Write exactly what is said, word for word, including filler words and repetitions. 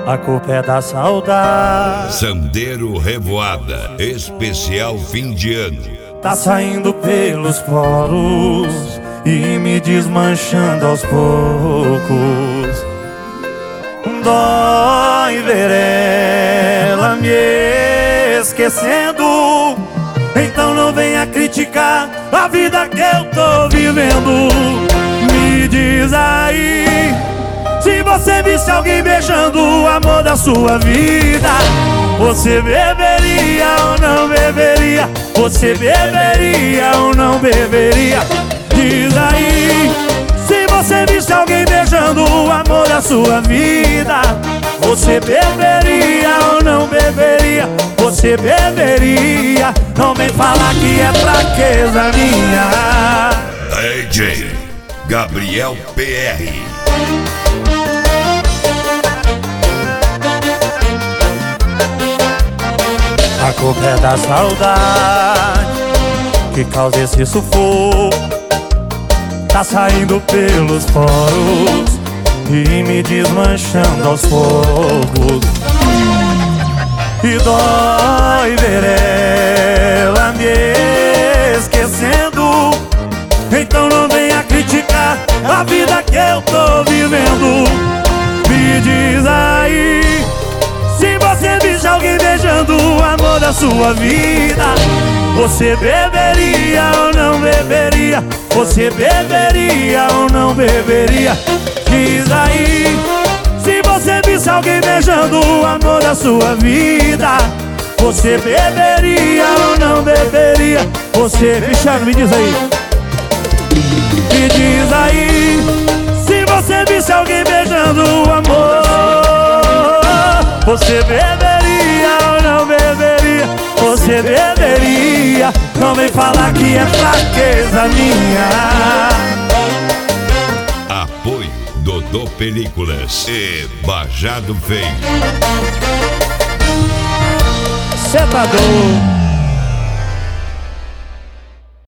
A culpa é da saudade. Sandeiro Revoada, especial fim de ano. Tá saindo pelos poros e me desmanchando aos poucos. Dói ver ela me esquecendo. Então não venha criticar a vida que eu tô vivendo. Me diz aí, se você visse alguém beijando o amor da sua vida, você beberia ou não beberia? Você beberia ou não beberia? Diz aí, se você visse alguém beijando o amor da sua vida, você beberia ou não beberia? Você beberia? Não vem falar que é fraqueza minha. D J Gabriel P R. A culpa é da saudade que causa esse sufoco. Tá saindo pelos poros e me desmanchando aos poucos. E dói ver ela me esquecendo. Então não venha criticar a vida que eu tô vivendo. Me diz aí, se você visse alguém beijando o amor da sua vida, você beberia ou não beberia? Você beberia ou não beberia? Diz aí, se você visse alguém beijando o amor da sua vida, você beberia ou não beberia? Você, Cristiano, me diz aí. Me diz aí, se você visse alguém beijando o amor, você beberia ou não beberia? Você beberia? Não vem falar que é fraqueza minha. Apoio Dodô Películas e Bajado Feio. Cê tá doido?